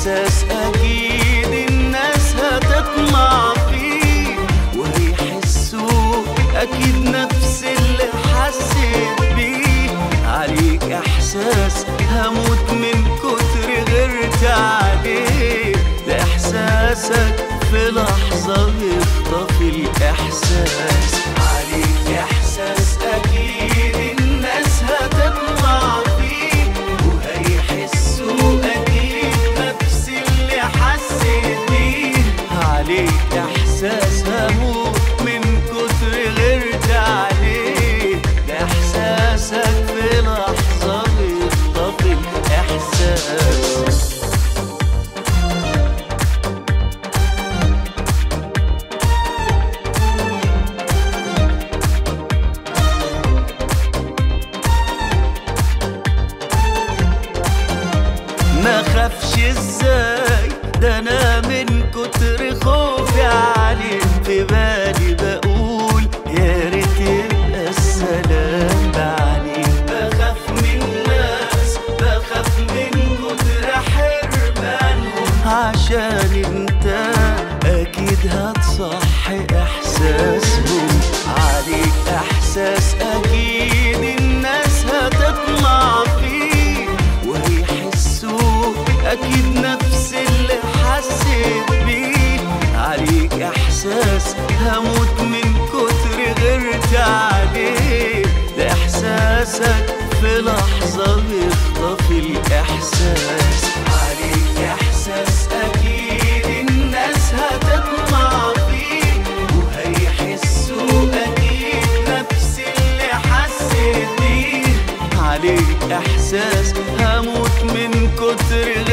إحساس أكيد الناس هتطمع فيه وهيحسوا أكيد نفس اللي حسيت بيه. عليك إحساس هموت من كتر غيرت عليه، ده إحساسك في لحظة بيخطف الإحساس. عليك إحساس أكيد الناس هتطمع فيه وهيحسوا أكيد نفس اللي حسيت بيه. عليك إحساس هموت من كتر غيرت عليه، ده إحساسك في لحظة بيخطف الإحساس. ما خافش ازاي، ده انا من كتر خوفي عليك في بالي بقول يا ريت يبقى السلام بعدين. بخاف من الناس، بخاف من كتر حرمانهم، عشان انت اكيد هتصحي احساسهم. عليك احساس اكيد الناس هتطمع فيه وهيحسوا أكيد نفس اللي حسيت بيه. عليك إحساس هموت من كتر غيرت عليه، ده إحساسك في لحظة بيخطف الإحساس. عليك إحساس أكيد الناس هتطمع فيه وهيحسوا أكيد نفس اللي حسيت بيه. عليك إحساس هموت من كتر